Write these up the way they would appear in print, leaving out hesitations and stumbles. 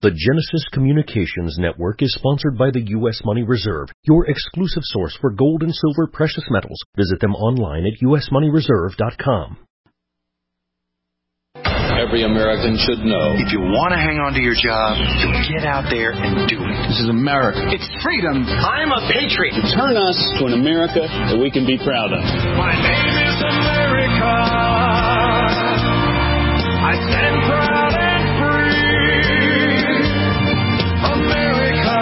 The Genesis Communications Network is sponsored by the U.S. Money Reserve, your exclusive source for gold and silver precious metals. Visit them online at usmoneyreserve.com. Every American should know. If you want to hang on to your job, you get out there and do it. This is America. It's freedom. I'm a patriot. Turn us to an America that we can be proud of. My name is America. I stand proud and free. America,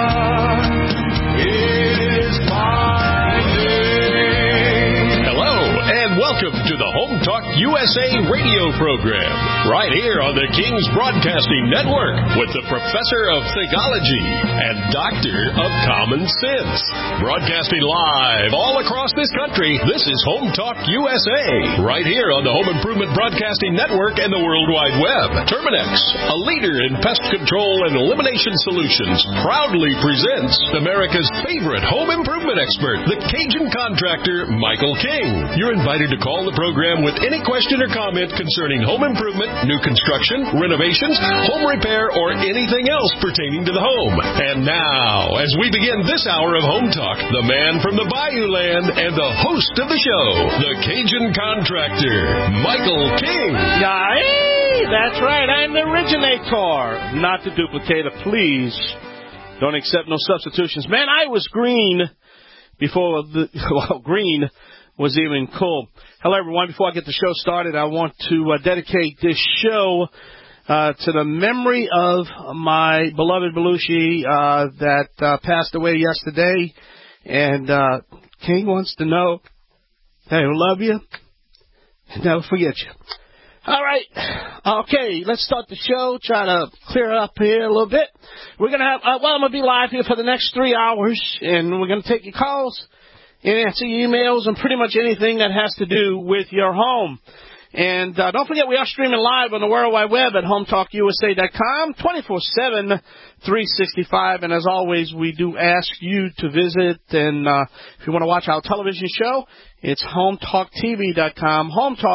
it is my day. Hello, and welcome to the Home Talk USA radio program, right here on the King's Broadcasting Network, with the Professor of Theology and Doctor of Common Sense. Broadcasting live all across this country, this is Home Talk USA, right here on the Home Improvement Broadcasting Network and the World Wide Web. Terminex, a leader in pest control and elimination solutions, proudly presents America's favorite home improvement expert, the Cajun contractor, Michael King. You're invited to call the program with any question or comment concerning home improvement, new construction, renovations, home repair, or anything else pertaining to the home. And now, as we begin this hour of Home Talk, the man from the Bayou Land and the host of the show, the Cajun contractor, Michael King. Yeah, that's right. I'm the originator, not the duplicator. Please don't accept no substitutions. Man, I was green before green was even cool. Hello, everyone. Before I get the show started, I want to dedicate this show to the memory of my beloved Belushi that passed away yesterday. And King wants to know that he'll love you and never forget you. All right. Okay, let's start the show. Try to clear it up here a little bit. We're going to have, I'm going to be live here for the next 3 hours, and we're going to take your calls and answer your emails and pretty much anything that has to do with your home. And don't forget, we are streaming live on the World Wide Web at HomeTalkUSA.com, 24/7, 365. And as always, we do ask you to visit. And if you want to watch our television show, it's HomeTalkTV.com,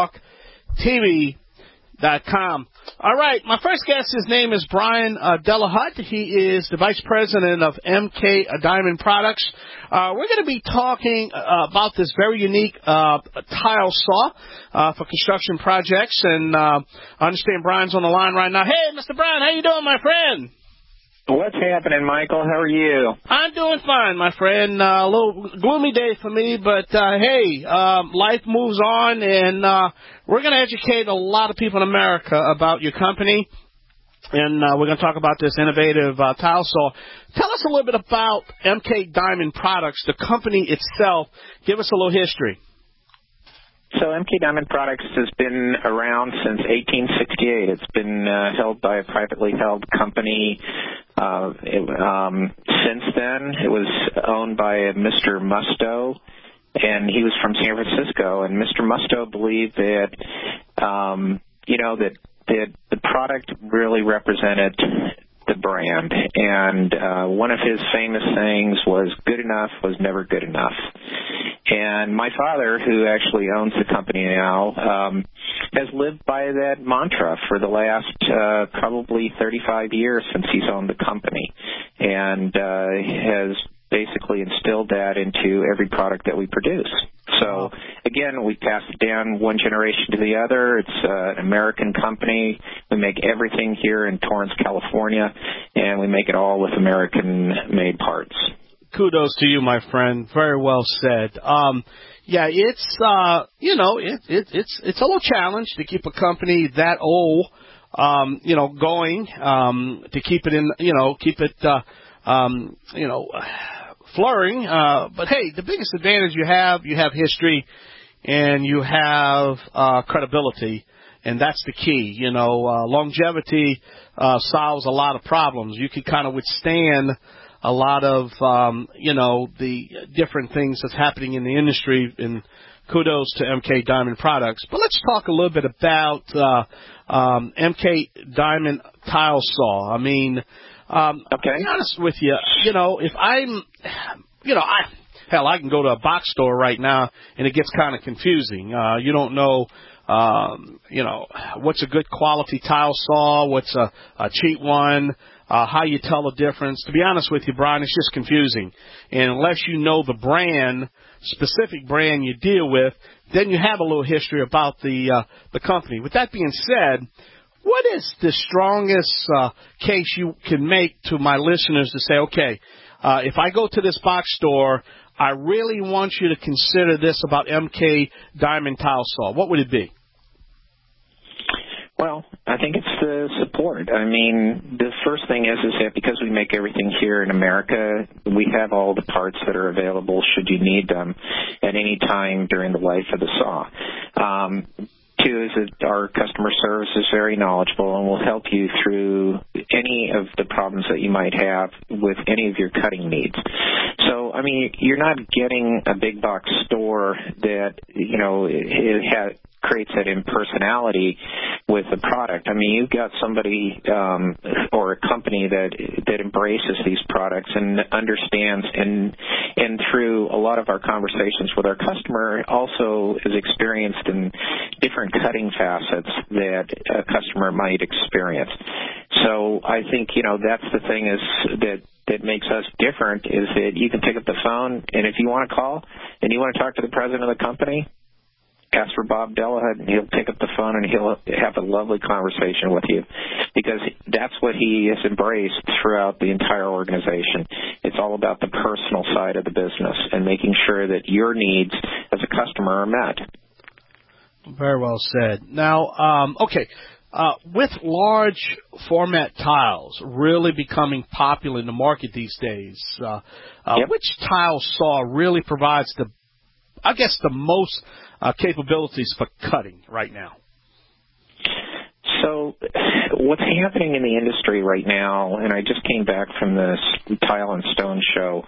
HomeTalkTV.com. All right, my first guest, his name is Brian Delahutte. He is the Vice President of MK Diamond Products. We're going to be talking about this very unique tile saw for construction projects. And I understand Brian's on the line right now. Hey, Mr. Brian, how you doing, my friend? What's happening, Michael? How are you? I'm doing fine, my friend. A little gloomy day for me, but hey, life moves on, and we're going to educate a lot of people in America about your company, and we're going to talk about this innovative tile saw. Tell us a little bit about MK Diamond Products, the company itself. Give us a little history. So MK Diamond Products has been around since 1868. It's been held by a privately held company. Since then, it was owned by Mr. Musto, and he was from San Francisco. And Mr. Musto believed that, that the product really represented the brand. And one of his famous sayings was, "Good enough was never good enough." And my father, who actually owns the company now, has lived by that mantra for the last probably 35 years since he's owned the company, and has basically instilled that into every product that we produce. So, again, we pass it down one generation to the other. It's an American company. We make everything here in Torrance, California, and we make it all with American-made parts. Kudos to you, my friend. Very well said. Yeah, it's it's a little challenge to keep a company that old, going, to keep it in, flurrying. But hey, the biggest advantage you have history, and you have credibility, and that's the key. Longevity solves a lot of problems. You can kind of withstand a lot of, the different things that's happening in the industry, and kudos to MK Diamond Products. But let's talk a little bit about MK Diamond Tile Saw. I mean, okay. To be honest with you, if I'm, I can go to a box store right now, and it gets kind of confusing. You don't know, what's a good quality tile saw, what's a cheap one. how you tell the difference. To be honest with you, Brian, it's just confusing. And unless you know the brand, specific brand you deal with, then you have a little history about the company. With that being said, what is the strongest case you can make to my listeners to say, okay, if I go to this box store, I really want you to consider this about MK Diamond Tile Saw? What would it be? Well, I think it's the support. I mean, the first thing is that because we make everything here in America, we have all the parts that are available should you need them at any time during the life of the saw. Two is that our customer service is very knowledgeable and will help you through any of the problems that you might have with any of your cutting needs. So, I mean, you're not getting a big box store that, you know, creates that impersonality with the product. I mean, you've got somebody or a company that embraces these products and understands, and through a lot of our conversations with our customer, also is experienced in different cutting facets that a customer might experience. So I think, you know, that's the thing is that makes us different, is that you can pick up the phone, and if you want to call and you want to talk to the president of the company, ask for Bob Delahunt, and he'll pick up the phone and he'll have a lovely conversation with you, because that's what he has embraced throughout the entire organization. It's all about the personal side of the business and making sure that your needs as a customer are met. Very well said. Now, with large format tiles really becoming popular in the market these days, which tile saw really provides the most capabilities for cutting right now? So what's happening in the industry right now, and I just came back from this Tile and Stone show,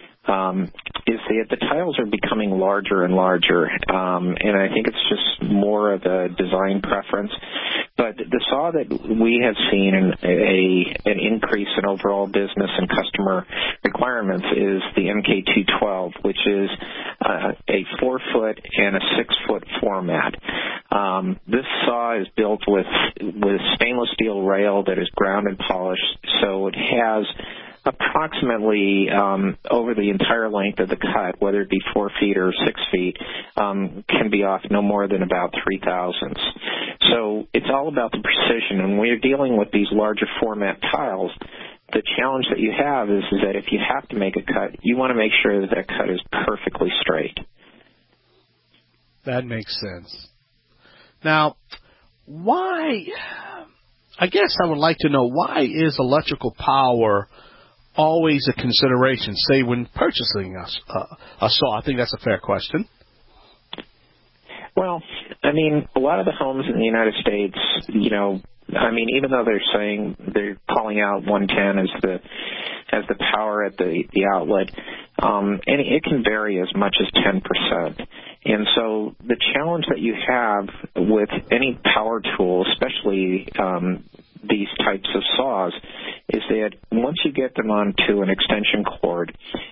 is that the tiles are becoming larger and larger, and I think it's just more of a design preference. But the saw that we have seen an increase in overall business and customer requirements is the MK212, which is a 4-foot and a 6-foot format. This saw is built with stainless steel rail that is ground and polished, so it has approximately over the entire length of the cut, whether it be 4 feet or 6 feet, can be off no more than about 0.003. So it's all about the precision. And when you're dealing with these larger format tiles, the challenge that you have is that if you have to make a cut, you want to make sure that that cut is perfectly straight. That makes sense. Now, why, I guess I would like to know, why is electrical power always a consideration, say, when purchasing a saw? I think that's a fair question. Well, I mean, a lot of the homes in the United States, you know, I mean, even though they're calling out 110 as the power at the outlet, and it can vary as much as 10%. And so the challenge that you have with any power tool, especially these types of saws, is that once you get them onto an extension cord,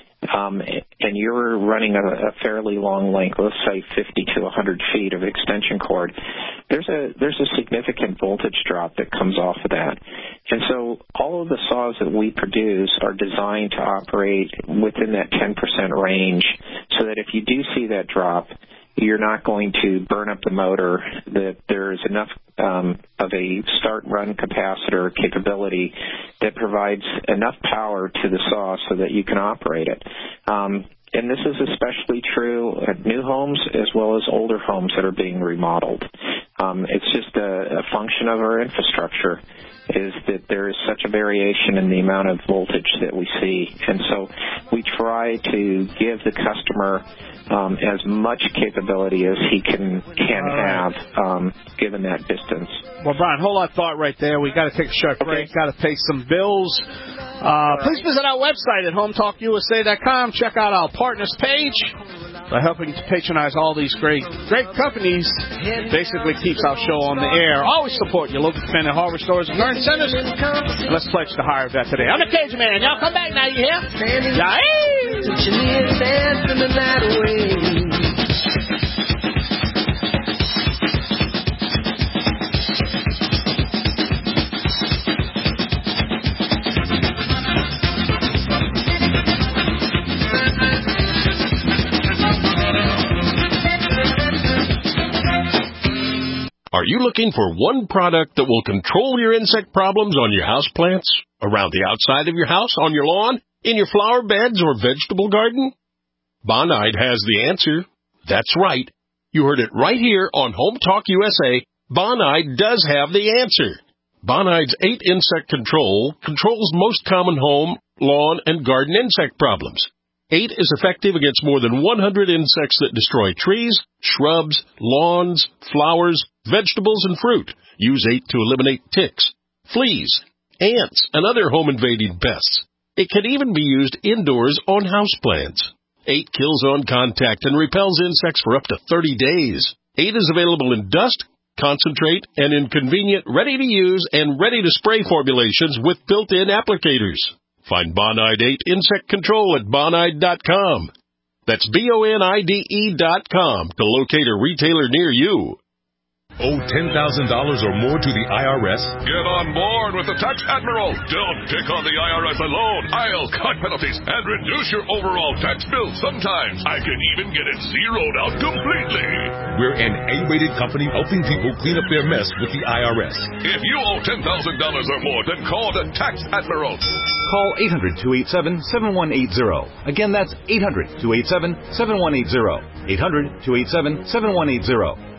and you're running a fairly long length, let's say 50 to 100 feet of extension cord, there's a significant voltage drop that comes off of that. And so all of the saws that we produce are designed to operate within that 10% range, so that if you do see that drop, you're not going to burn up the motor, that there's enough of a start-run capacitor capability that provides enough power to the saw so that you can operate it. And this is especially true at new homes as well as older homes that are being remodeled. It's just a function of our infrastructure, is that there is such a variation in the amount of voltage that we see. And so we try to give the customer as much capability as he can have, given that distance. Well, Brian, hold on thought right there. We got to take a short break. Got to pay some bills. Please visit our website at HometalkUSA.com. Check out our partners page. By helping to patronize all these great companies, basically keeps our show on the air. Always support your local independent hardware stores and garden centers. And let's pledge to hire that today. I'm the Cajun Man. Y'all come back now, you hear? Yeah. Are you looking for one product that will control your insect problems on your house plants, around the outside of your house, on your lawn, in your flower beds or vegetable garden? Bonide has the answer. That's right. You heard it right here on Home Talk USA. Bonide does have the answer. Bonide's 8 insect control controls most common home, lawn, and garden insect problems. 8 is effective against more than 100 insects that destroy trees, shrubs, lawns, flowers, vegetables, and fruit. Use 8 to eliminate ticks, fleas, ants, and other home-invading pests. It can even be used indoors on houseplants. 8 kills on contact and repels insects for up to 30 days. 8 is available in dust, concentrate, and in convenient, ready-to-use and ready-to-spray formulations with built-in applicators. Find Bonide 8 Insect Control at Bonide.com. That's BONIDE.com to locate a retailer near you. Owe $10,000 or more to the IRS? Get on board with the Tax Admiral. Don't take on the IRS alone. I'll cut penalties and reduce your overall tax bill. Sometimes I can even get it zeroed out completely. We're an A-rated company helping people clean up their mess with the IRS. If you owe $10,000 or more, then call the Tax Admiral. Call 800-287-7180. Again, that's 800-287-7180. 800-287-7180.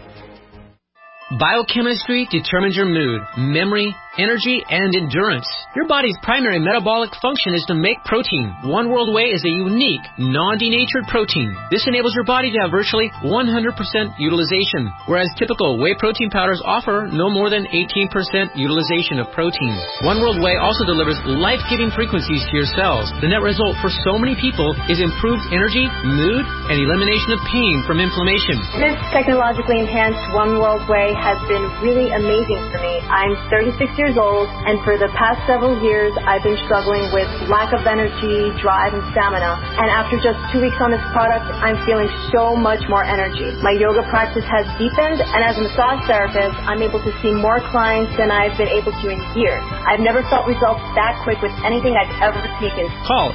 Biochemistry determines your mood, memory, energy, and endurance. Your body's primary metabolic function is to make protein. One World Whey is a unique, non-denatured protein. This enables your body to have virtually 100% utilization, whereas typical whey protein powders offer no more than 18% utilization of protein. One World Whey also delivers life-giving frequencies to your cells. The net result for so many people is improved energy, mood, and elimination of pain from inflammation. This technologically enhanced One World Whey has been really amazing for me. I'm 36 years old, and for the past several years, I've been struggling with lack of energy, drive, and stamina. And after just 2 weeks on this product, I'm feeling so much more energy. My yoga practice has deepened, and as a massage therapist, I'm able to see more clients than I've been able to in years. I've never felt results that quick with anything I've ever taken. Call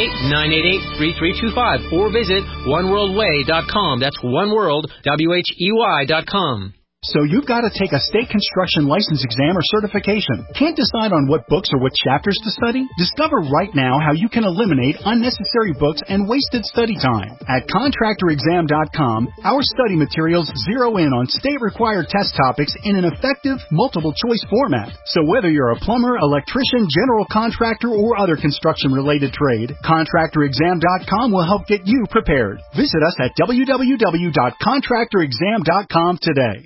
888-988-3325 or visit oneworldway.com. That's oneworld.com. So you've got to take a state construction license exam or certification. Can't decide on what books or what chapters to study? Discover right now how you can eliminate unnecessary books and wasted study time. At contractorexam.com, our study materials zero in on state-required test topics in an effective, multiple-choice format. So whether you're a plumber, electrician, general contractor, or other construction-related trade, contractorexam.com will help get you prepared. Visit us at www.contractorexam.com today.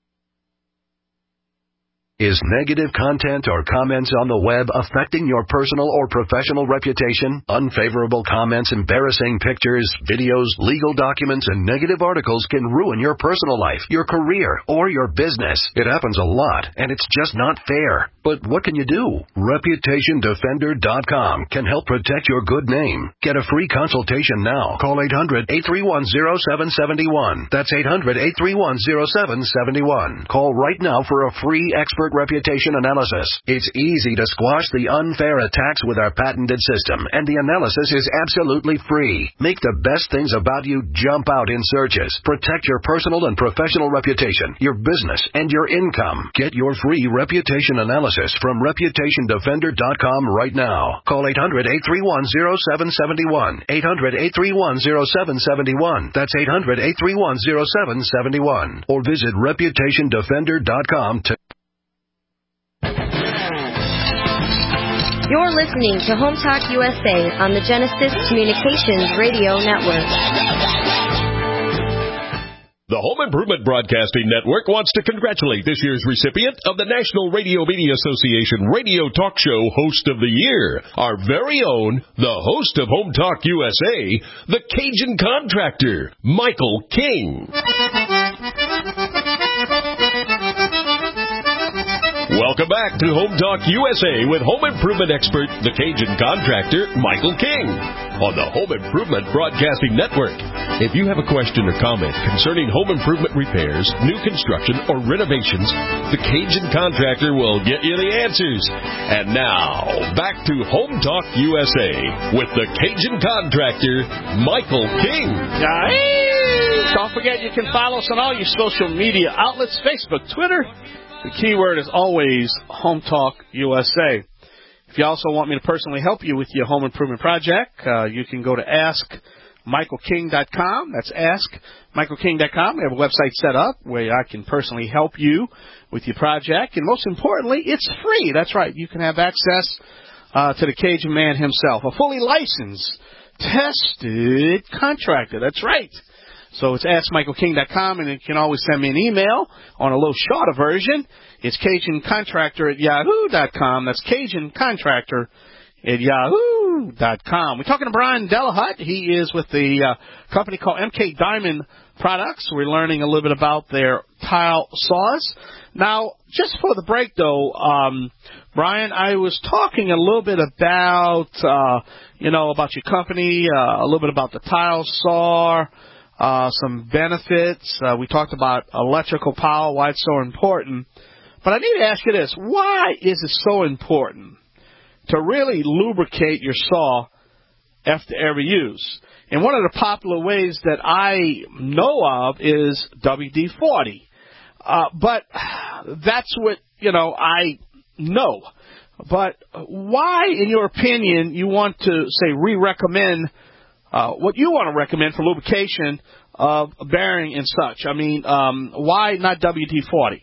Is negative content or comments on the web affecting your personal or professional reputation? Unfavorable comments, embarrassing pictures, videos, legal documents, and negative articles can ruin your personal life, your career, or your business. It happens a lot, and it's just not fair. But what can you do? ReputationDefender.com can help protect your good name. Get a free consultation now. Call 800-831-0771. That's 800-831-0771. Call right now for a free expert reputation analysis. It's easy to squash the unfair attacks with our patented system, and the analysis is absolutely free. Make the best things about you jump out in searches. Protect your personal and professional reputation, your business, and your income. Get your free reputation analysis from ReputationDefender.com right now. Call 800-831-0771. 800-831-0771. That's 800-831-0771. Or visit ReputationDefender.com to... You're listening to Home Talk USA on the Genesis Communications Radio Network. The Home Improvement Broadcasting Network wants to congratulate this year's recipient of the National Radio Media Association Radio Talk Show Host of the Year, our very own, the host of Home Talk USA, the Cajun Contractor, Michael King. Welcome back to Home Talk USA with home improvement expert, the Cajun Contractor, Michael King, on the Home Improvement Broadcasting Network. If you have a question or comment concerning home improvement repairs, new construction, or renovations, the Cajun Contractor will get you the answers. And now, back to Home Talk USA with the Cajun Contractor, Michael King. Don't forget you can follow us on all your social media outlets, Facebook, Twitter. The keyword is always Home Talk USA. If you also want me to personally help you with your home improvement project, you can go to AskMichaelKing.com. That's AskMichaelKing.com. We have a website set up where I can personally help you with your project. And most importantly, it's free. That's right. You can have access to the Cajun Man himself, a fully licensed, tested contractor. That's right. So it's AskMichaelKing.com, and you can always send me an email on a little shorter version. It's CajunContractor@yahoo.com. That's CajunContractor@yahoo.com. We're talking to Brian Delahunt. He is with the company called MK Diamond Products. We're learning a little bit about their tile saws. Now, just for the break, though, Brian, I was talking a little bit about, about your company, a little bit about the tile saw, some benefits. We talked about electrical power, why it's so important. But I need to ask you this. Why is it so important to really lubricate your saw after every use? And one of the popular ways that I know of is WD-40. But that's what, I know. But why, in your opinion, you want to, say, re-recommend what you want to recommend for lubrication of a bearing and such? I mean, why not WD-40?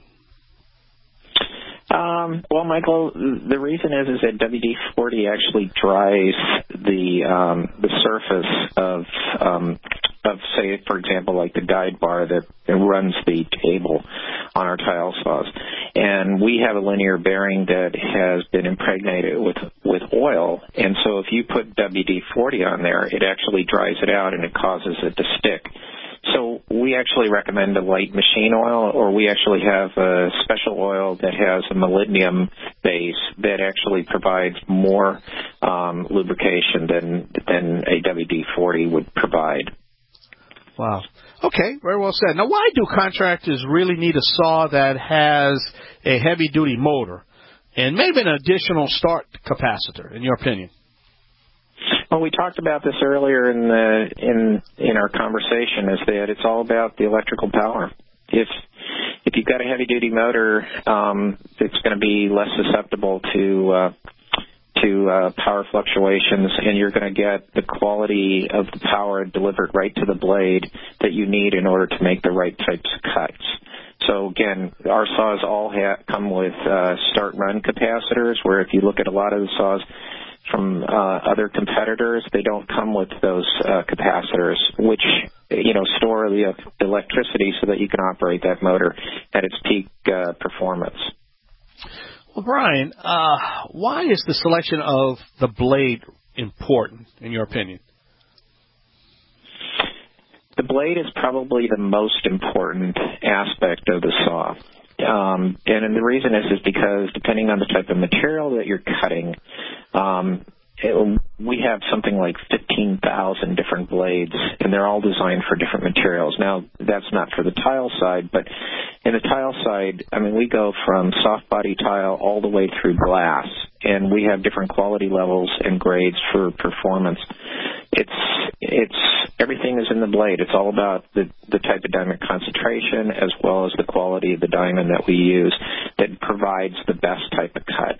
Well, Michael, the reason is that WD-40 actually dries the surface of, say, for example, like the guide bar that runs the table on our tile saws. And we have a linear bearing that has been impregnated with oil, and so if you put WD-40 on there, it actually dries it out and it causes it to stick. So we actually recommend a light machine oil, or we actually have a special oil that has a molybdenum base that actually provides more lubrication than a WD-40 would provide. Wow. Okay, very well said. Now, why do contractors really need a saw that has a heavy-duty motor and maybe an additional start capacitor, in your opinion? Well, we talked about this earlier in our conversation, is that it's all about the electrical power. If you've got a heavy-duty motor, it's going to be less susceptible to power fluctuations, and you're going to get the quality of the power delivered right to the blade that you need in order to make the right types of cuts. So, again, our saws all come with start-run capacitors, where if you look at a lot of the saws from other competitors, they don't come with those capacitors, which store the electricity so that you can operate that motor at its peak performance. Well, Brian, why is the selection of the blade important, in your opinion? The blade is probably the most important aspect of the saw. And the reason is because depending on the type of material that you're cutting, we have something like 15,000 different blades, and they're all designed for different materials. Now, that's not for the tile side, but in the tile side, we go from soft body tile all the way through glass, and we have different quality levels and grades for performance. It's everything is in the blade. It's all about the type of diamond concentration as well as the quality of the diamond that we use that provides the best type of cut.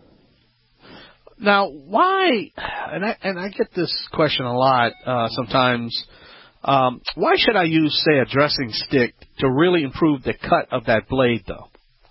Now, why, and I get this question a lot sometimes, why should I use, say, a dressing stick to really improve the cut of that blade, though?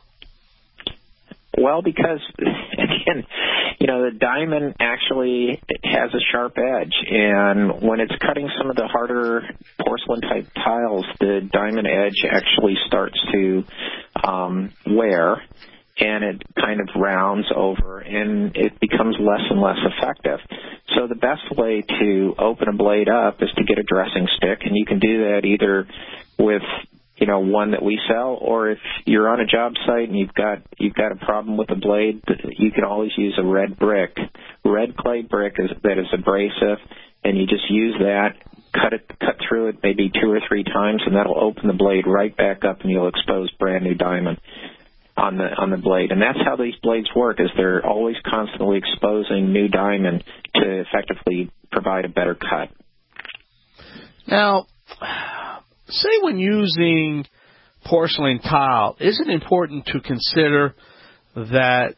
Well, because, again, the diamond actually has a sharp edge, and when it's cutting some of the harder porcelain-type tiles, the diamond edge actually starts to wear, and it kind of rounds over, and it becomes less and less effective. So the best way to open a blade up is to get a dressing stick, and you can do that either with one that we sell, or if you're on a job site and you've got a problem with the blade, you can always use a red clay brick that is abrasive, and you just use that, cut through it maybe 2 or 3 times, and that'll open the blade right back up, and you'll expose brand new diamond on the blade. And that's how these blades work, is they're always constantly exposing new diamond to effectively provide a better cut. Now, say when using porcelain tile, is it important to consider that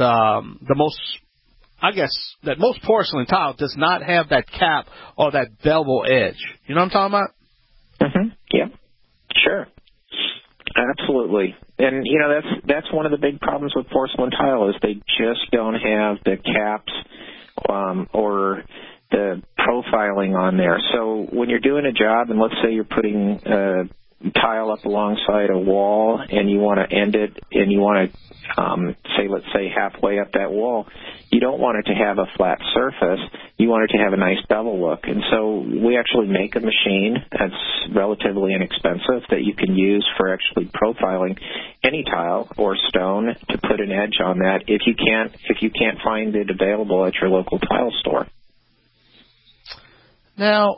most porcelain tile does not have that cap or that bevel edge? You know what I'm talking about? Mm-hmm. Yeah, sure. Absolutely. And, that's one of the big problems with porcelain tile is they just don't have the caps or the profiling on there. So when you're doing a job, and let's say you're putting tile up alongside a wall and you want to end it and you want to let's say halfway up that wall, you don't want it to have a flat surface. You want it to have a nice bevel look. And so we actually make a machine that's relatively inexpensive that you can use for actually profiling any tile or stone to put an edge on that if you can't find it available at your local tile store. Now,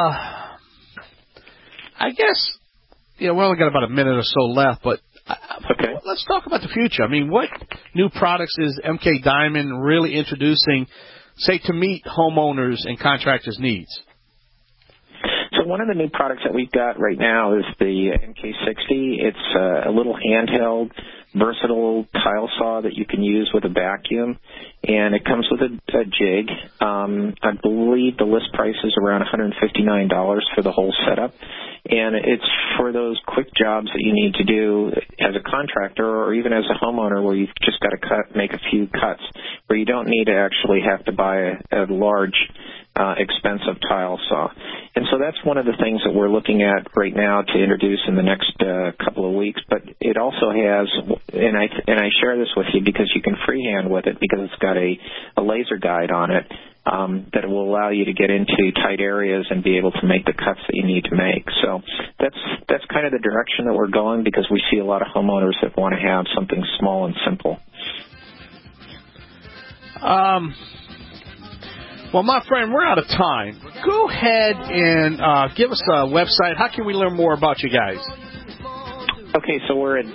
I guess we only got about a minute or so left, but let's talk about the future. I mean, what new products is MK Diamond really introducing, say, to meet homeowners and contractors' needs? So one of the new products that we've got right now is the MK60. It's a little handheld, versatile tile saw that you can use with a vacuum, and it comes with a jig. I believe the list price is around $159 for the whole setup, and it's for those quick jobs that you need to do as a contractor or even as a homeowner where you've just got to make a few cuts, where you don't need to actually have to buy a large expensive tile saw. And so that's one of the things that we're looking at right now to introduce in the next couple of weeks. But it also has, and I share this with you because you can freehand with it because it's got a laser guide on it that will allow you to get into tight areas and be able to make the cuts that you need to make. So that's kind of the direction that we're going because we see a lot of homeowners that want to have something small and simple. Well, my friend, we're out of time. Go ahead and give us a website. How can we learn more about you guys? Okay, so we're at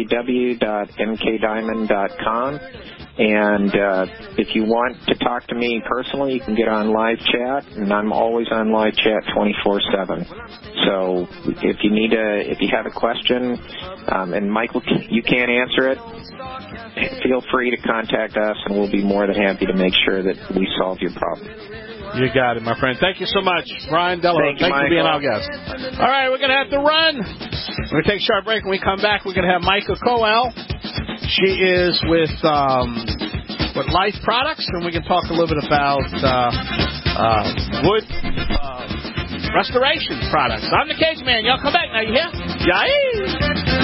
www.mkdiamond.com. And if you want to talk to me personally, you can get on live chat, and I'm always on live chat 24/7. So if you have a question, and Michael, you can't answer it, feel free to contact us, and we'll be more than happy to make sure that we solve your problem. You got it, my friend. Thank you so much, Brian Delahunt. Thank you for being our guest. All right, we're going to have to run. We're going to take a short break. When we come back, we're going to have Micah Coel. She is with Life Products, and we can talk a little bit about wood restoration products. I'm the Cage Man. Y'all come back now. You hear? Yay!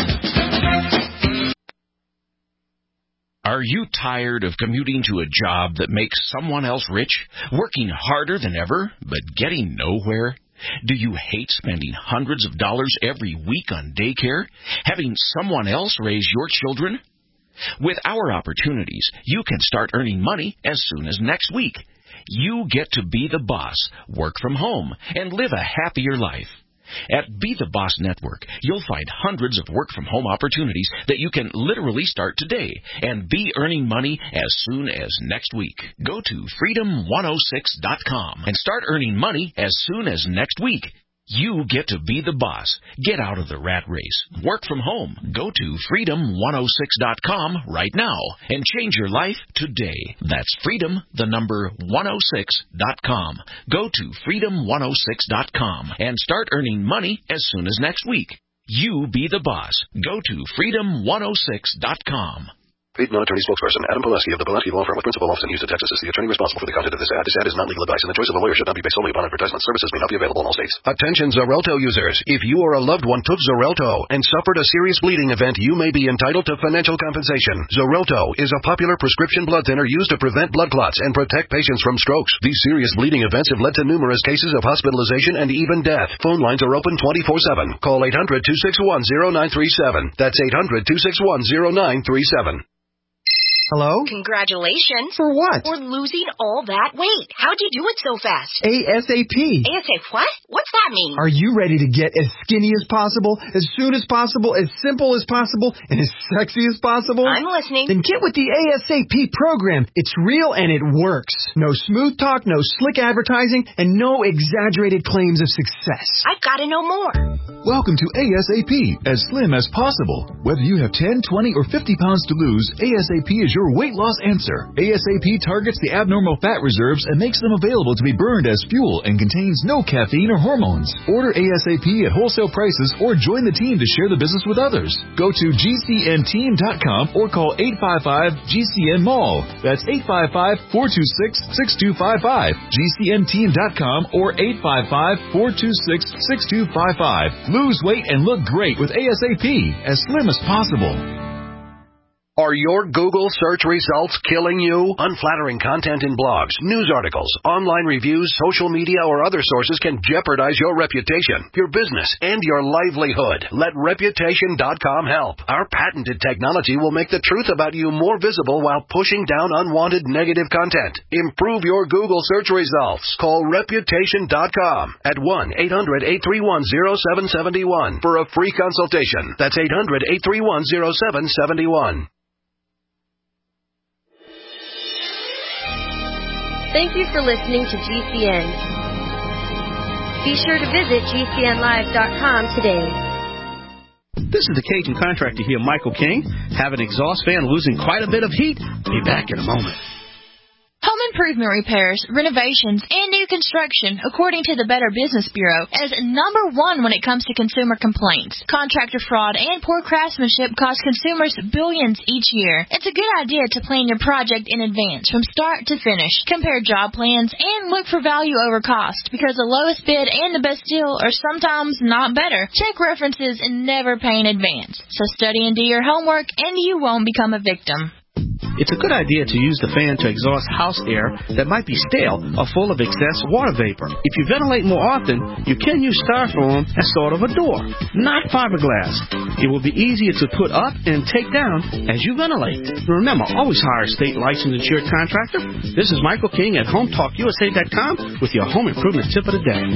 Are you tired of commuting to a job that makes someone else rich, working harder than ever, but getting nowhere? Do you hate spending hundreds of dollars every week on daycare, having someone else raise your children? With our opportunities, you can start earning money as soon as next week. You get to be the boss, work from home, and live a happier life. At Be the Boss Network, you'll find hundreds of work-from-home opportunities that you can literally start today and be earning money as soon as next week. Go to freedom106.com and start earning money as soon as next week. You get to be the boss. Get out of the rat race. Work from home. Go to freedom106.com right now and change your life today. That's freedom106.com. Go to freedom106.com and start earning money as soon as next week. You be the boss. Go to freedom106.com. Paid non-attorney spokesperson Adam Pulaski of the Pulaski Law Firm with principal office in Houston, Texas is the attorney responsible for the content of this ad. This ad is not legal advice, and the choice of a lawyer should not be based solely upon advertisement. Services may not be available in all states. Attention Xarelto users. If you or a loved one took Xarelto and suffered a serious bleeding event, you may be entitled to financial compensation. Xarelto is a popular prescription blood thinner used to prevent blood clots and protect patients from strokes. These serious bleeding events have led to numerous cases of hospitalization and even death. Phone lines are open 24/7. Call 800-261-0937. That's 800-261-0937. Hello? Congratulations. For what? For losing all that weight. How'd you do it so fast? ASAP. ASAP what? What's that mean? Are you ready to get as skinny as possible, as soon as possible, as simple as possible, and as sexy as possible? I'm listening. Then get with the ASAP program. It's real and it works. No smooth talk, no slick advertising, and no exaggerated claims of success. I've got to know more. Welcome to ASAP, as slim as possible. Whether you have 10, 20, or 50 pounds to lose, ASAP is your weight loss answer. ASAP targets the abnormal fat reserves and makes them available to be burned as fuel and contains no caffeine or hormones. Order ASAP at wholesale prices or join the team to share the business with others. Go to GCNteam.com or call 855-GCN-MALL. That's 855-426-6255. GCNteam.com or 855-426-6255. Lose weight and look great with ASAP, as slim as possible. Are your Google search results killing you? Unflattering content in blogs, news articles, online reviews, social media, or other sources can jeopardize your reputation, your business, and your livelihood. Let Reputation.com help. Our patented technology will make the truth about you more visible while pushing down unwanted negative content. Improve your Google search results. Call Reputation.com at 1-800-831-0771 for a free consultation. That's 800-831-0771. Thank you for listening to GCN. Be sure to visit GCNlive.com today. This is the Cajun contractor here, Michael King. Have an exhaust fan losing quite a bit of heat? Be back in a moment. Home improvement repairs, renovations, and new construction, according to the Better Business Bureau, is number one when it comes to consumer complaints. Contractor fraud and poor craftsmanship cost consumers billions each year. It's a good idea to plan your project in advance from start to finish. Compare job plans and look for value over cost, because the lowest bid and the best deal are sometimes not better. Check references and never pay in advance. So study and do your homework, and you won't become a victim. It's a good idea to use the fan to exhaust house air that might be stale or full of excess water vapor. If you ventilate more often, you can use styrofoam as sort of a door, not fiberglass. It will be easier to put up and take down as you ventilate. Remember, always hire a state licensed insured contractor. This is Michael King at HomeTalkUSA.com with your home improvement tip of the day.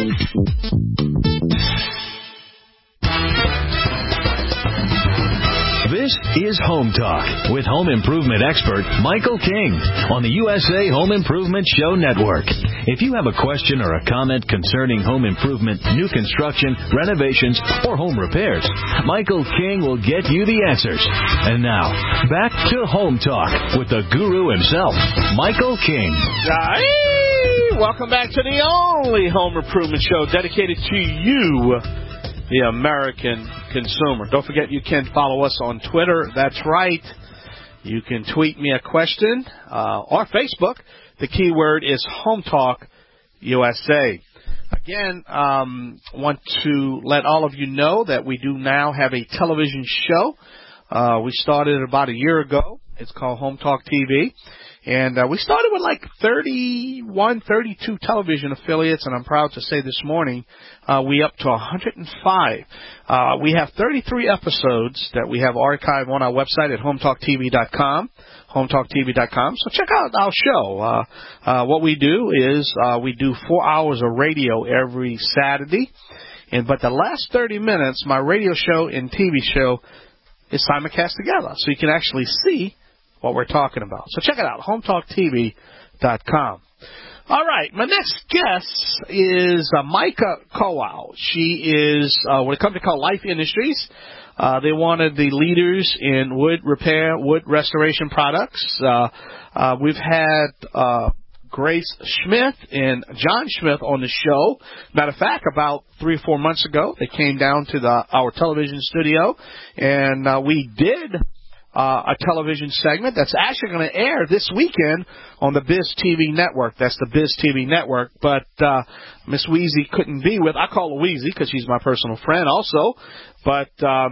This is Home Talk with home improvement expert Michael King on the USA Home Improvement Show Network. If you have a question or a comment concerning home improvement, new construction, renovations, or home repairs, Michael King will get you the answers. And now, back to Home Talk with the guru himself, Michael King. Hey, welcome back to the only home improvement show dedicated to you, the American consumer. Don't forget you can follow us on Twitter. That's right. You can tweet me a question or Facebook. The keyword is Home Talk USA. Again, want to let all of you know that we do now have a television show. We started about a year ago. It's called Home Talk TV. And we started with like 31, 32 television affiliates, and I'm proud to say this morning we up to 105. We have 33 episodes that we have archived on our website at HomeTalkTV.com, HomeTalkTV.com. So check out our show. What we do is we do 4 hours of radio every Saturday, but the last 30 minutes, my radio show and TV show is simulcast together, so you can actually see what we're talking about. So check it out, HomeTalkTV.com. All right, my next guest is Micah Kowal. She is with a company called Life Industries. They're one of the leaders in wood repair, wood restoration products. We've had Grace Smith and John Smith on the show. Matter of fact, about 3 or 4 months ago, they came down to our television studio, and we did a television segment that's actually going to air this weekend on the Biz TV network. That's the Biz TV network. But Miss Weezy couldn't be with. I call her Weezy because she's my personal friend also. But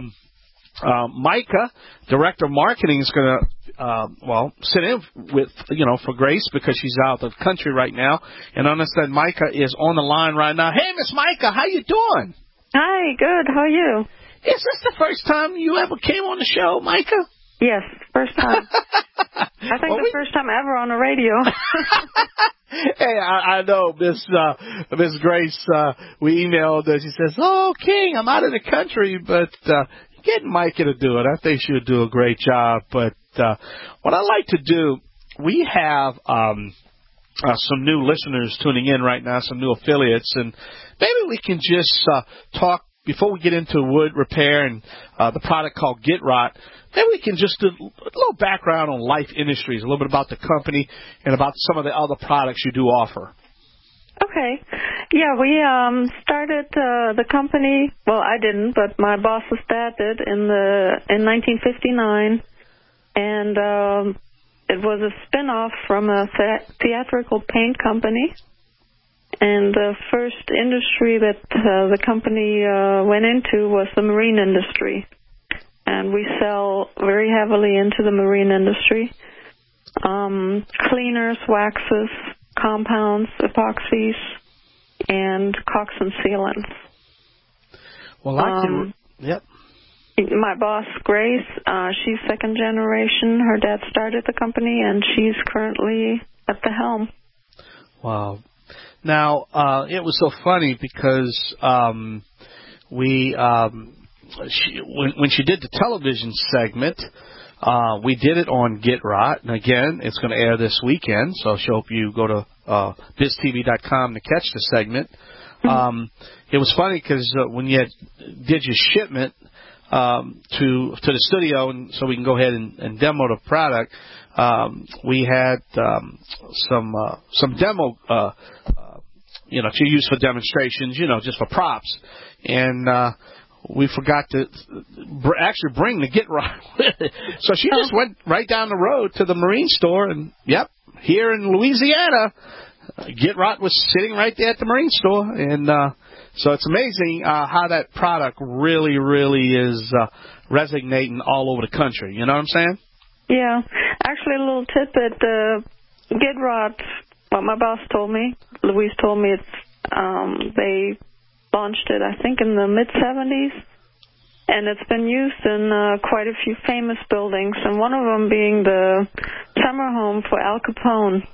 Micah, Director of Marketing, is going to sit in with for Grace because she's out of the country right now. And I understand Micah is on the line right now. Hey, Miss Micah, how you doing? Hi, good. How are you? Is this the first time you ever came on the show, Micah? Yes, first time. I think the first time ever on the radio. Hey, I know Miss Grace. We emailed her. She says, "Oh, King, I'm out of the country, but get Micah to do it. I think she would do a great job." But what I like to do, we have some new listeners tuning in right now, some new affiliates, and maybe we can just talk before we get into wood repair and the product called GetRot. Maybe we can just do a little background on Life Industries, a little bit about the company and about some of the other products you do offer. Okay. Yeah, we started the company. Well, I didn't, but my boss's dad did in 1959, and it was a spin-off from a theatrical paint company. And the first industry that the company went into was the marine industry. And we sell very heavily into the marine industry. Cleaners, waxes, compounds, epoxies, and caulks and sealants. Well, I can... Yep. My boss, Grace, she's second generation. Her dad started the company, and she's currently at the helm. Wow. Now, it was so funny because when she did the television segment, we did it on GetRot. And again, it's going to air this weekend, so I hope you go to biztv.com to catch the segment. It was funny because when you did your shipment to the studio, and so we can go ahead and demo the product, we had some demo to use for demonstrations, just for props. And we forgot to actually bring the GetRot with it. So she just went right down the road to the marine store, and, here in Louisiana, GetRot was sitting right there at the marine store. And so it's amazing how that product really, really is resonating all over the country. You know what I'm saying? Yeah. Actually, a little tidbit, GetRot, what my boss told me, Louise told me, they launched it, I think, in the mid-'70s, and it's been used in quite a few famous buildings, and one of them being the summer home for Al Capone.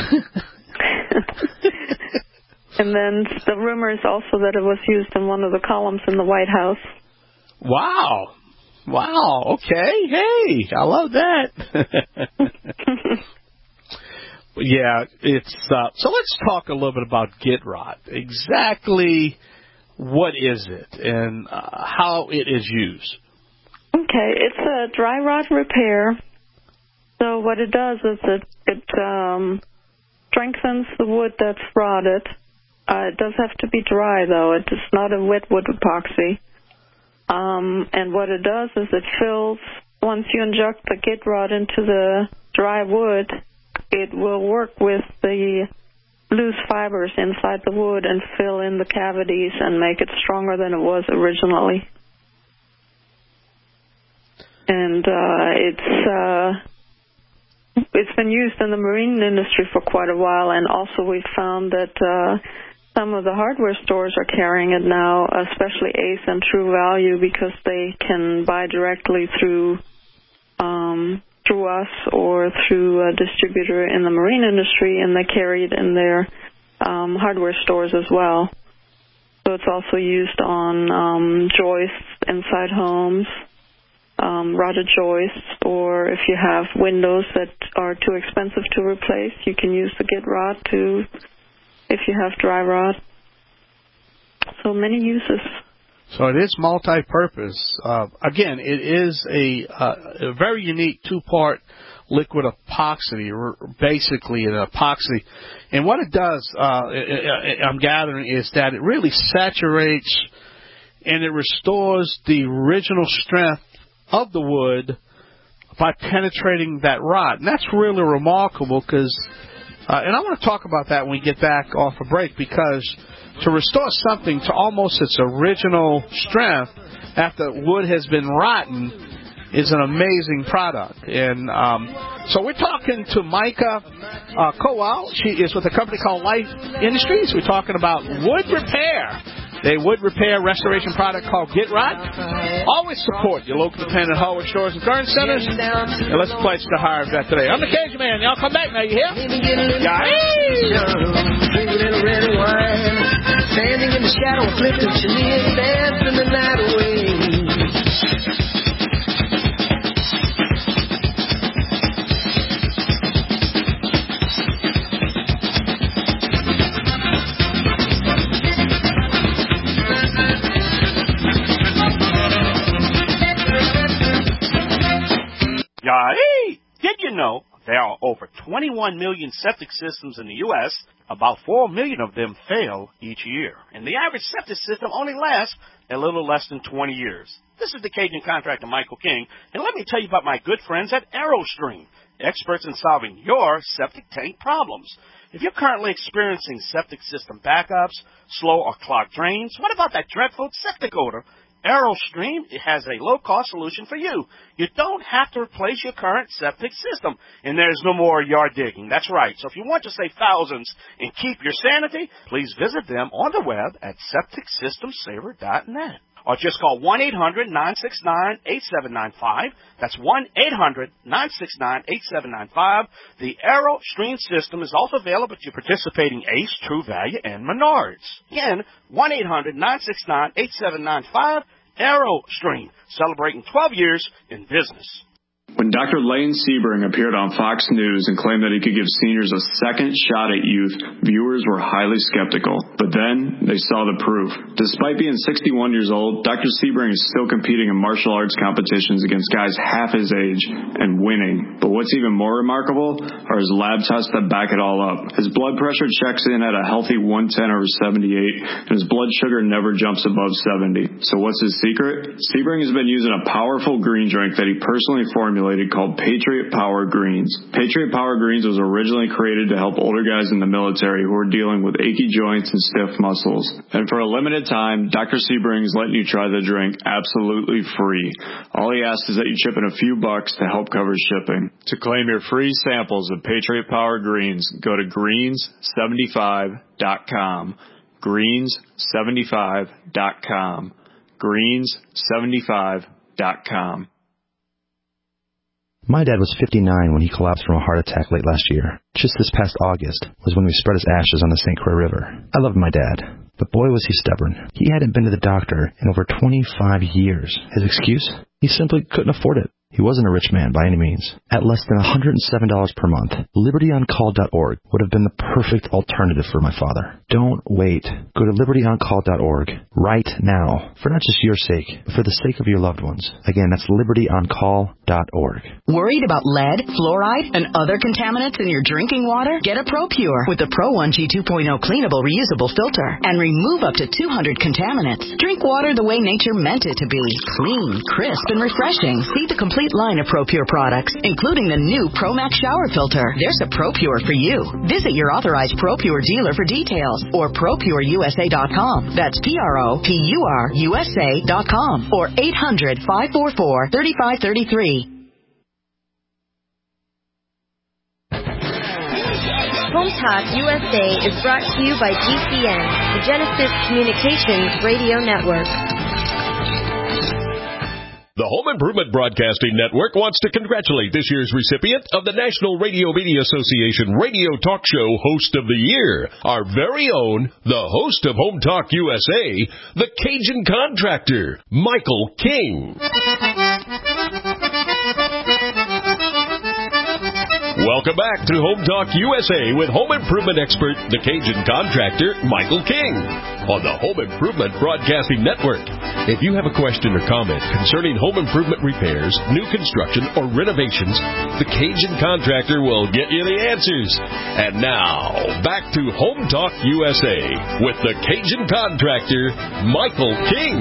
And then the rumor is also that it was used in one of the columns in the White House. Wow. Okay. Hey, I love that. Yeah, it's so let's talk a little bit about GetRot. Exactly what is it and how it is used? Okay, it's a dry rot repair. So what it does is it strengthens the wood that's rotted. It does have to be dry, though. It is not a wet wood epoxy. And what it does is it fills, once you inject the GetRot into the dry wood, it will work with the loose fibers inside the wood and fill in the cavities and make it stronger than it was originally. And it's been used in the marine industry for quite a while, and also we've found that some of the hardware stores are carrying it now, especially Ace and True Value, because they can buy directly through us or through a distributor in the marine industry, and they carry it in their hardware stores as well. So it's also used on joists inside homes, rotted joists, or if you have windows that are too expensive to replace, you can use the GetRot if you have dry rot. So many uses. So it is multi-purpose. Again, it is a very unique two-part liquid epoxy, basically an epoxy. And what it does, I'm gathering, is that it really saturates and it restores the original strength of the wood by penetrating that rot. And that's really remarkable because, and I want to talk about that when we get back off a break, because to restore something to almost its original strength after wood has been rotten is an amazing product. And so we're talking to Micah Kowal. She is with a company called Life Industries. We're talking about wood repair. a wood repair restoration product called Get Rot. Always support your local independent hardware stores and garden centers. And let's pledge to hire a vet today. I'm the Cajun Man. Y'all come back now. You hear? Yeah. Drink a little red wine. Standing in the shadow of Clifton Chenier, dancing the night away. Hey, did you know there are over 21 million septic systems in the U.S.? About 4 million of them fail each year. And the average septic system only lasts a little less than 20 years. This is the Cajun contractor, Michael King. And let me tell you about my good friends at AeroStream, experts in solving your septic tank problems. If you're currently experiencing septic system backups, slow or clogged drains, what about that dreadful septic odor? AeroStream has a low-cost solution for you. You don't have to replace your current septic system, and there's no more yard digging. That's right. So if you want to save thousands and keep your sanity, please visit them on the web at septicsystemsaver.net. Or just call 1-800-969-8795. That's 1-800-969-8795. The AeroStream system is also available at your participating Ace, True Value, and Menards. Again, 1-800-969-8795. AeroStream, celebrating 12 years in business. When Dr. Lane Sebring appeared on Fox News and claimed that he could give seniors a second shot at youth, viewers were highly skeptical. But then they saw the proof. Despite being 61 years old, Dr. Sebring is still competing in martial arts competitions against guys half his age and winning. But what's even more remarkable are his lab tests that back it all up. His blood pressure checks in at a healthy 110/78, and his blood sugar never jumps above 70. So what's his secret? Sebring has been using a powerful green drink that he personally formulated called Patriot Power Greens. Patriot Power Greens was originally created to help older guys in the military who are dealing with achy joints and stiff muscles. And for a limited time, Dr. Sebring is letting you try the drink absolutely free. All he asks is that you chip in a few bucks to help cover shipping. To claim your free samples of Patriot Power Greens, go to greens75.com. Greens75.com. Greens75.com. My dad was 59 when he collapsed from a heart attack late last year. Just this past August was when we spread his ashes on the St. Croix River. I loved my dad, but boy was he stubborn. He hadn't been to the doctor in over 25 years. His excuse? He simply couldn't afford it. He wasn't a rich man by any means. At less than $107 per month, LibertyOnCall.org would have been the perfect alternative for my father. Don't wait. Go to LibertyOnCall.org right now, for not just your sake, but for the sake of your loved ones. Again, that's LibertyOnCall.org. Worried about lead, fluoride, and other contaminants in your drinking water? Get a ProPure with the Pro 1G 2.0 cleanable reusable filter and remove up to 200 contaminants. Drink water the way nature meant it to be. Clean, crisp, and refreshing. See the complete line of ProPure products, including the new ProMax shower filter. There's a ProPure for you. Visit your authorized ProPure dealer for details or ProPureUSA.com. That's ProPureUSA.com or 800-544-3533. Home Talk USA is brought to you by GCN, the Genesis Communications Radio Network. The Home Improvement Broadcasting Network wants to congratulate this year's recipient of the National Radio Media Association Radio Talk Show Host of the Year, our very own, the host of Home Talk USA, the Cajun Contractor, Michael King. Welcome back to Home Talk USA with home improvement expert, the Cajun Contractor, Michael King, on the Home Improvement Broadcasting Network. If you have a question or comment concerning home improvement repairs, new construction, or renovations, the Cajun Contractor will get you the answers. And now, back to Home Talk USA with the Cajun Contractor, Michael King.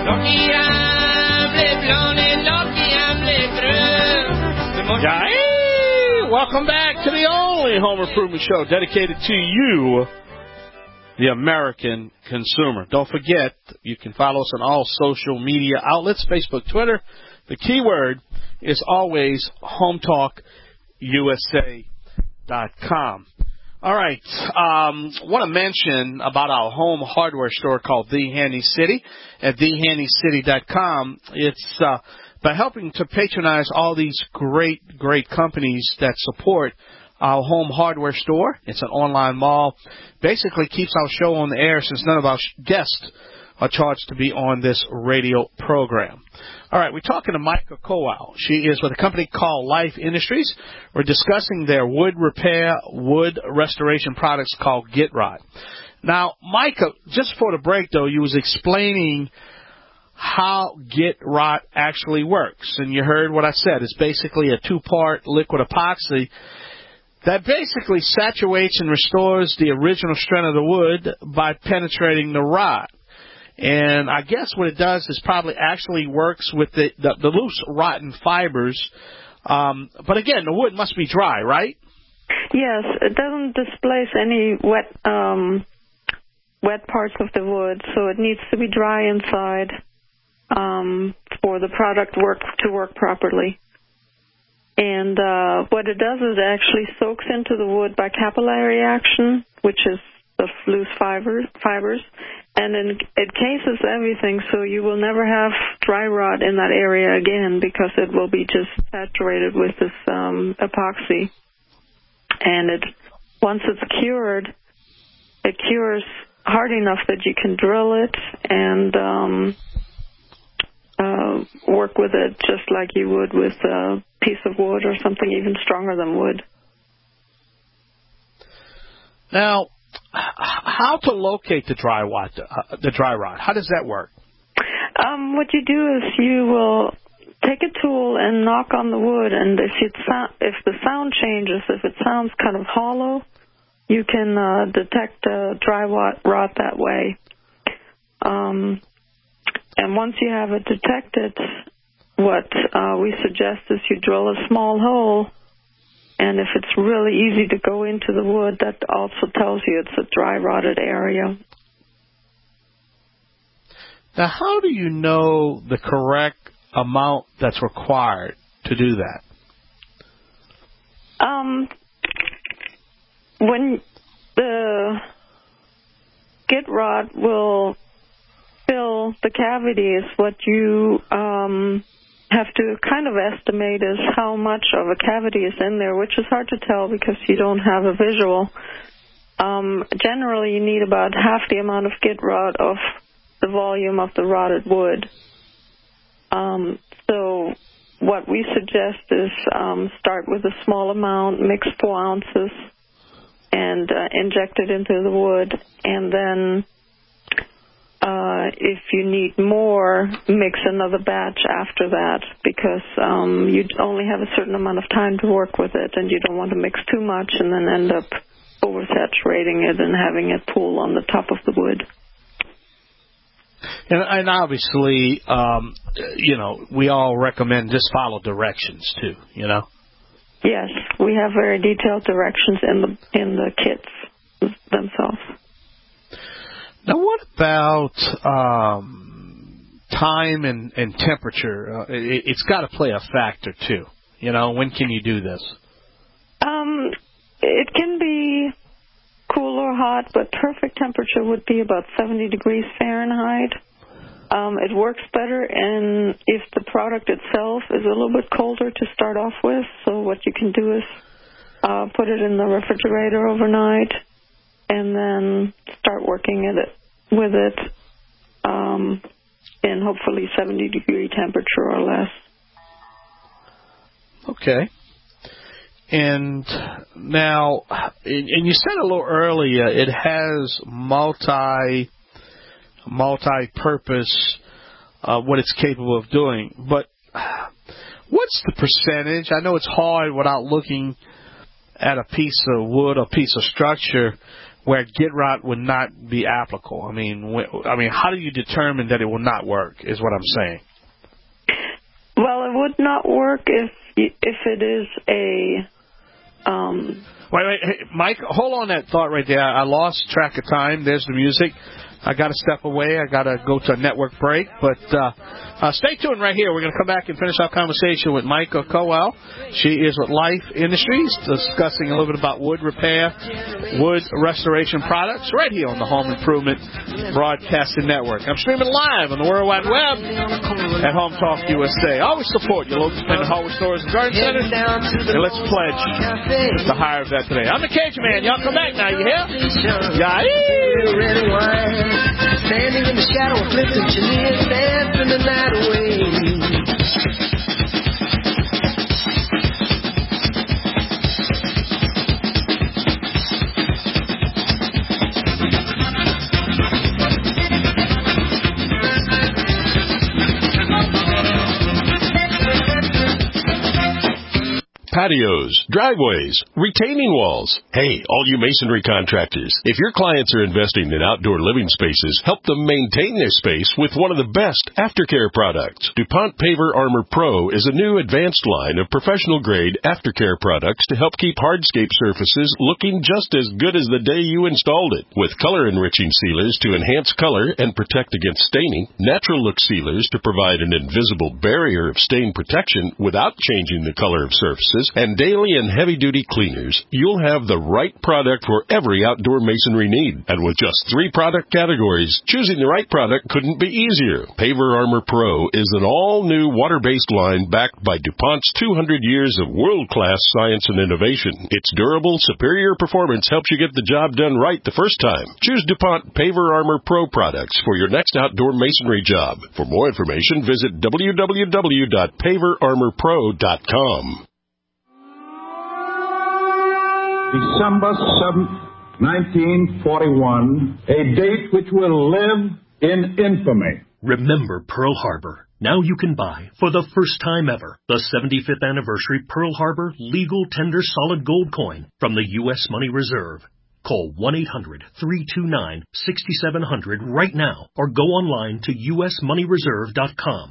Welcome back to the only home improvement show dedicated to you, the American consumer. Don't forget, you can follow us on all social media outlets, Facebook, Twitter. The keyword is always HomeTalkUSA.com. All right. Want to mention about our home hardware store called The Handy City at thehandycity.com. It's by helping to patronize all these great companies that support our home hardware store. It's an online mall. Basically keeps our show on the air since none of our guests are charged to be on this radio program. All right, we're talking to Micah Kowal. She is with a company called Life Industries. We're discussing their wood repair, wood restoration products called GetRot. Now, Micah, just before the break, though, you was explaining how GetRot actually works. And you heard what I said. It's basically a two-part liquid epoxy that basically saturates and restores the original strength of the wood by penetrating the rod. And I guess what it does is probably actually works with the loose, rotten fibers. But again, the wood must be dry, right? Yes, it doesn't displace any wet parts of the wood, so it needs to be dry inside for the product to work properly. And what it does is it actually soaks into the wood by capillary action, which is the loose fibers, and it cases everything, so you will never have dry rot in that area again because it will be just saturated with this epoxy. And once it's cured, it cures hard enough that you can drill it and work with it just like you would with a piece of wood or something even stronger than wood. Now, how to locate the dry rot? How does that work? What you do is you will take a tool and knock on the wood, and if the sound changes, if it sounds kind of hollow, you can detect dry rot that way. And once you have it detected, what we suggest is you drill a small hole. And if it's really easy to go into the wood, that also tells you it's a dry rotted area. Now, how do you know the correct amount that's required to do that? When the GetRot will fill the cavities, what you have to kind of estimate is how much of a cavity is in there, which is hard to tell because you don't have a visual. Generally, you need about half the amount of GetRot of the volume of the rotted wood. So what we suggest is start with a small amount, mix 4 ounces, and inject it into the wood, and then if you need more, mix another batch after that because you only have a certain amount of time to work with it, and you don't want to mix too much and then end up oversaturating it and having it pool on the top of the wood. And obviously, we all recommend just follow directions too, Yes, we have very detailed directions in the kits themselves. Now, what about time and temperature? It's got to play a factor, too. When can you do this? It can be cool or hot, but perfect temperature would be about 70 degrees Fahrenheit. It works better if the product itself is a little bit colder to start off with. So what you can do is put it in the refrigerator overnight and then start working with it in hopefully 70-degree temperature or less. Okay. And now, and you said a little earlier, it has multi-purpose what it's capable of doing. But what's the percentage? I know it's hard without looking at a piece of wood or piece of structure where GetRot would not be applicable. I mean, how do you determine that it will not work? Is what I'm saying. Well, it would not work if it is a Wait, hey, Mike, hold on that thought right there. I lost track of time. There's the music. I got to step away. I got to go to a network break. But stay tuned right here. We're going to come back and finish our conversation with Michael Cowell. She is with Life Industries, discussing a little bit about wood repair, wood restoration products, right here on the Home Improvement Broadcasting Network. I'm streaming live on the World Wide Web at Home Talk USA. Always support your local independent hardware stores and garden centers. And let's pledge to hire a vet today. I'm the Cajun Man. Y'all come back now. You hear? Yeah. Standing in the shadow of Clifton Chenier, dancing the night away. Patios, driveways, retaining walls. Hey, all you masonry contractors, if your clients are investing in outdoor living spaces, help them maintain their space with one of the best aftercare products. DuPont Paver Armor Pro is a new advanced line of professional-grade aftercare products to help keep hardscape surfaces looking just as good as the day you installed it. With color-enriching sealers to enhance color and protect against staining, natural look sealers to provide an invisible barrier of stain protection without changing the color of surfaces, and daily and heavy-duty cleaners, you'll have the right product for every outdoor masonry need. And with just 3 product categories, choosing the right product couldn't be easier. Paver Armor Pro is an all-new water-based line backed by DuPont's 200 years of world-class science and innovation. Its durable, superior performance helps you get the job done right the first time. Choose DuPont Paver Armor Pro products for your next outdoor masonry job. For more information, visit www.paverarmorpro.com. December 7th, 1941, a date which will live in infamy. Remember Pearl Harbor. Now you can buy, for the first time ever, the 75th anniversary Pearl Harbor legal tender solid gold coin from the U.S. Money Reserve. Call 1-800-329-6700 right now or go online to usmoneyreserve.com.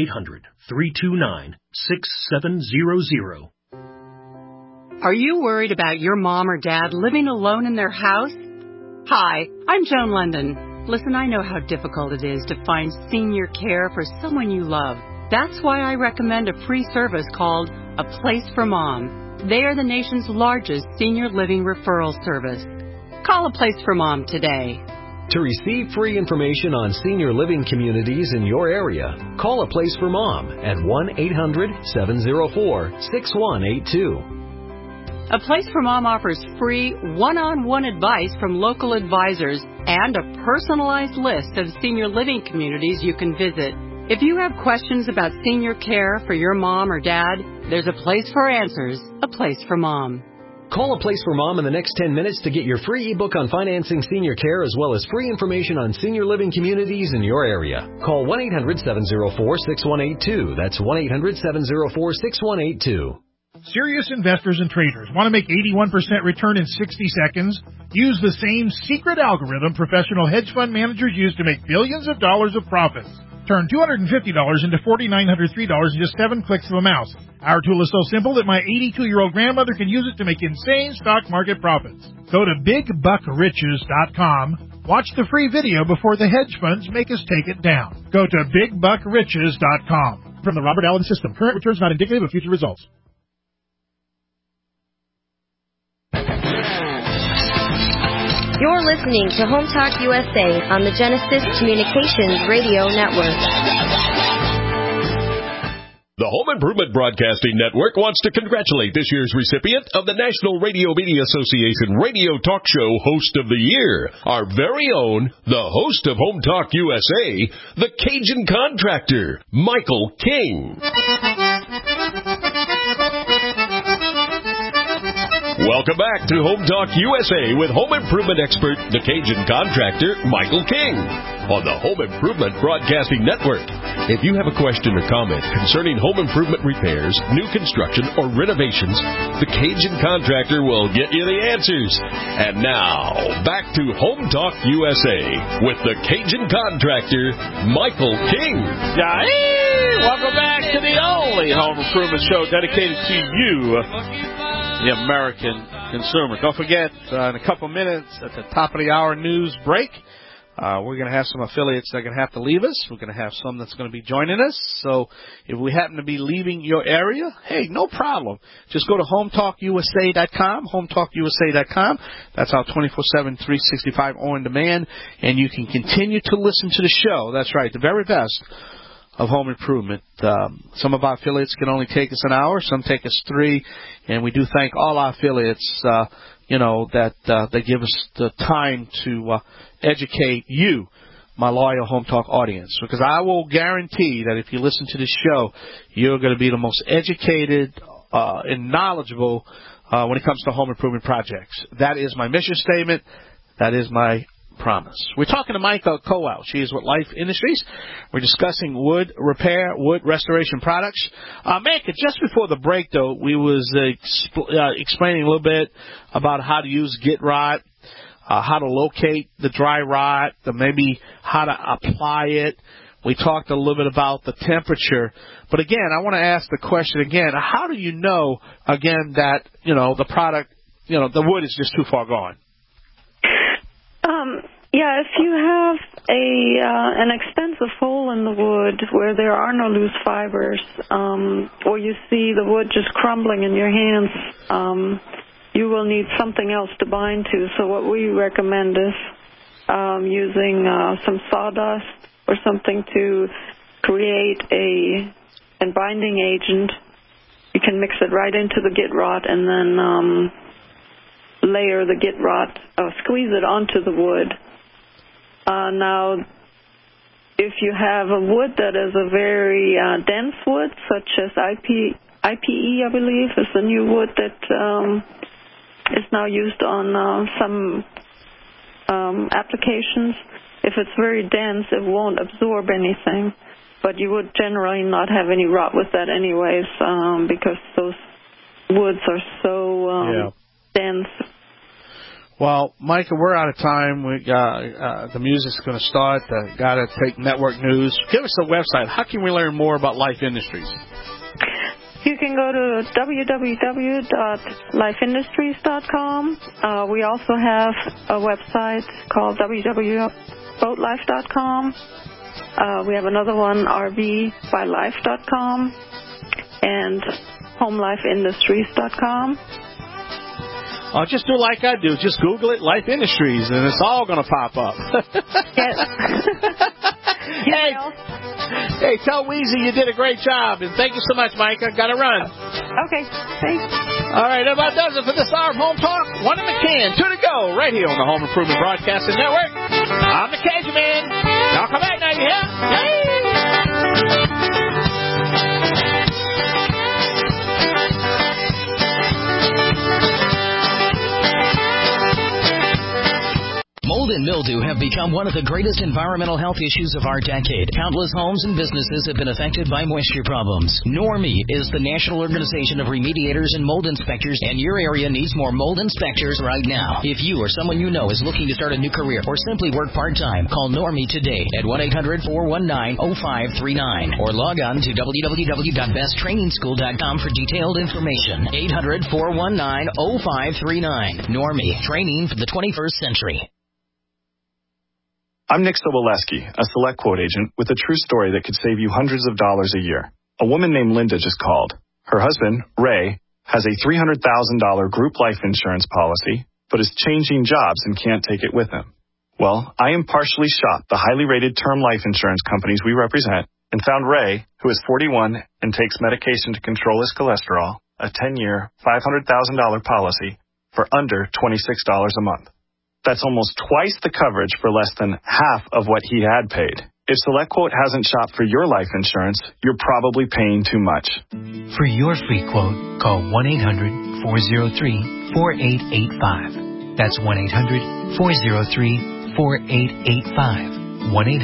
1-800-329-6700. Are you worried about your mom or dad living alone in their house? Hi, I'm Joan London. Listen, I know how difficult it is to find senior care for someone you love. That's why I recommend a free service called A Place for Mom. They are the nation's largest senior living referral service. Call A Place for Mom today. To receive free information on senior living communities in your area, call A Place for Mom at 1-800-704-6182. A Place for Mom offers free one-on-one advice from local advisors and a personalized list of senior living communities you can visit. If you have questions about senior care for your mom or dad, there's a place for answers, A Place for Mom. Call A Place for Mom in the next 10 minutes to get your free ebook on financing senior care as well as free information on senior living communities in your area. Call 1-800-704-6182. That's 1-800-704-6182. Serious investors and traders want to make 81% return in 60 seconds? Use the same secret algorithm professional hedge fund managers use to make billions of dollars of profits. Turn $250 into $4,903 in just 7 clicks of a mouse. Our tool is so simple that my 82-year-old grandmother can use it to make insane stock market profits. Go to BigBuckRiches.com. Watch the free video before the hedge funds make us take it down. Go to BigBuckRiches.com. From the Robert Allen System, current returns not indicative of future results. You're listening to Home Talk USA on the Genesis Communications Radio Network. The Home Improvement Broadcasting Network wants to congratulate this year's recipient of the National Radio Media Association Radio Talk Show Host of the Year, our very own, the host of Home Talk USA, the Cajun Contractor, Michael King. Welcome back to Home Talk USA with home improvement expert, the Cajun Contractor, Michael King, on the Home Improvement Broadcasting Network. If you have a question or comment concerning home improvement repairs, new construction, or renovations, the Cajun Contractor will get you the answers. And now, back to Home Talk USA with the Cajun Contractor, Michael King. Welcome back to the only home improvement show dedicated to you, the American consumer. Don't forget, in a couple minutes at the top of the hour news break, we're going to have some affiliates that are going to have to leave us. We're going to have some that's going to be joining us. So if we happen to be leaving your area, hey, no problem. Just go to HometalkUSA.com, HometalkUSA.com. That's our 24/7, 365 on demand, and you can continue to listen to the show. That's right, the very best of home improvement. Some of our affiliates can only take us an hour. Some take us 3, and we do thank all our affiliates, that they give us the time to educate you, my loyal Home Talk audience, because I will guarantee that if you listen to this show, you're going to be the most educated and knowledgeable when it comes to home improvement projects. That is my mission statement. That is my promise. We're talking to Micah Kowal. She is with Life Industries. We're discussing wood repair, wood restoration products. Micah, just before the break, though, we was explaining a little bit about how to use Get Rot, how to locate the dry rot, maybe how to apply it. We talked a little bit about the temperature. But, again, I want to ask the question again. How do you know, again, that, the product, the wood is just too far gone? Yeah, if you have an extensive hole in the wood where there are no loose fibers, or you see the wood just crumbling in your hands, you will need something else to bind to. So what we recommend is using some sawdust or something to create a binding agent. You can mix it right into the Get Rot and then layer the Get Rot, squeeze it onto the wood. Now, if you have a wood that is a very dense wood, such as IPE, I believe, is the new wood that is now used on some applications. If it's very dense, it won't absorb anything. But you would generally not have any rot with that anyways, because those woods are so dense. Well, Micah, we're out of time. We the music's going to start. Got to take network news. Give us a website. How can we learn more about Life Industries? You can go to www.lifeindustries.com. We also have a website called www.boatlife.com. We have another one, rvbylife.com, and homelifeindustries.com. Just do like I do. Just Google it, Life Industries, and it's all going to pop up. Yes. Hey, tell Weezy you did a great job, and thank you so much, Micah. Got to run. Okay, thanks. All right, that about does it for this hour of Home Talk. 1 in the can, 2 to go, right here on the Home Improvement Broadcasting Network. I'm the Cajun Man. Y'all come back now, you hear? Hey! Mold and mildew have become one of the greatest environmental health issues of our decade. Countless homes and businesses have been affected by moisture problems. NORMI is the National Organization of Remediators and Mold Inspectors, and your area needs more mold inspectors right now. If you or someone you know is looking to start a new career or simply work part-time, call NORMI today at 1-800-419-0539 or log on to www.besttrainingschool.com for detailed information. 800-419-0539. NORMI, training for the 21st century. I'm Nick Soboleski, a Select Quote agent with a true story that could save you hundreds of dollars a year. A woman named Linda just called. Her husband, Ray, has a $300,000 group life insurance policy, but is changing jobs and can't take it with him. Well, I impartially shopped the highly rated term life insurance companies we represent and found Ray, who is 41 and takes medication to control his cholesterol, a 10-year, $500,000 policy for under $26 a month. That's almost twice the coverage for less than half of what he had paid. If SelectQuote hasn't shopped for your life insurance, you're probably paying too much. For your free quote, call 1-800-403-4885. That's 1-800-403-4885.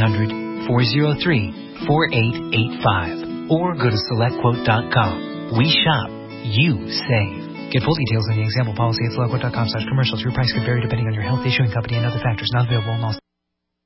1-800-403-4885. Or go to SelectQuote.com. We shop, you save. Get full details on the example policy at SelectQuote.com/commercials. Your price could vary depending on your health, issuing company, and other factors. Not available in all